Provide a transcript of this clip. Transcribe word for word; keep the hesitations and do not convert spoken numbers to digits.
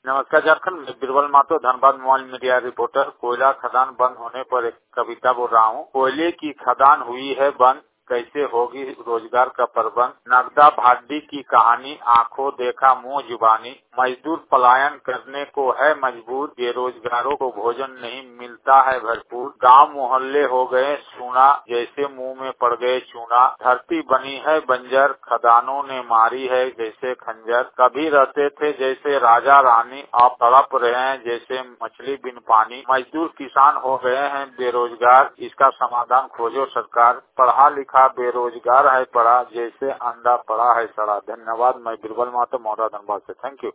नमस्कार झारखंड, मैं Birbal Mato Dhanbad mobile media reporter. कोयला खदान बंद होने पर एक कविता बोल रहा हूँ। कोयले की खदान हुई है बंद, कैसे होगी रोजगार का प्रबंध। नगदा भाटी की कहानी, आंखों देखा मुंह जुबानी। मजदूर पलायन करने को है मजबूर, बेरोजगारों को भोजन नहीं मिलता है भरपूर। गांव मोहल्ले हो गए सूना, जैसे मुंह में पड़ गए चूना। धरती बनी है बंजर, खदानों ने मारी है जैसे खंजर। कभी रहते थे जैसे राजा रानी, अब तड़प रहे हैं जैसे मछली बिन पानी। मजदूर किसान हो गए हैं बेरोजगार, इसका समाधान खोजो सरकार। पढ़ा लिखा बेरोजगार है पड़ा, जैसे अंडा पड़ा है सड़ा। धन्यवाद। मैं बीरबल मातो, मौरा धनबाद से। Thank you.